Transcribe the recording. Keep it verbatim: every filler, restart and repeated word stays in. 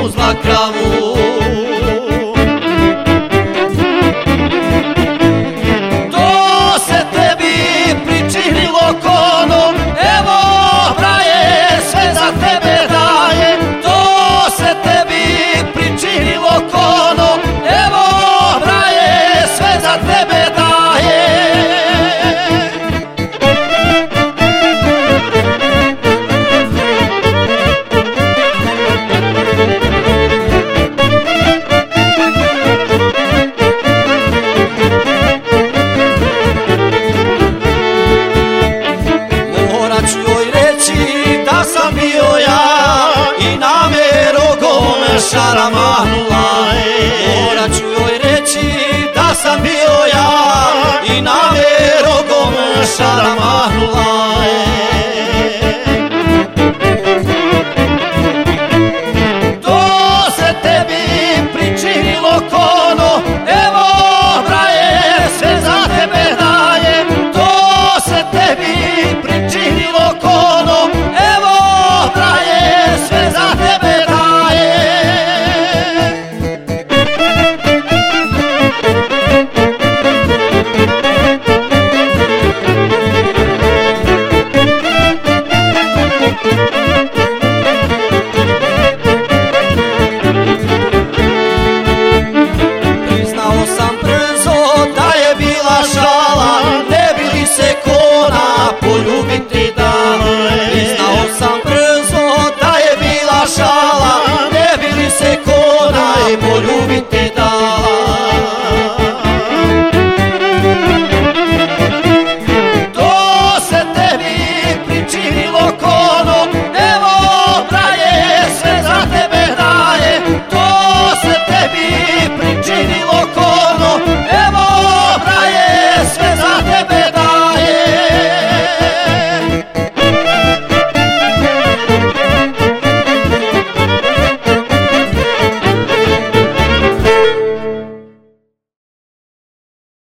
uzla kravu. To se tebi pričinilo kono, evo braje sve za tebe daje. To se tebi pričinilo kono, evo braje sve za tebe daje. Da sam bio ja i na me rogome šaramahnu.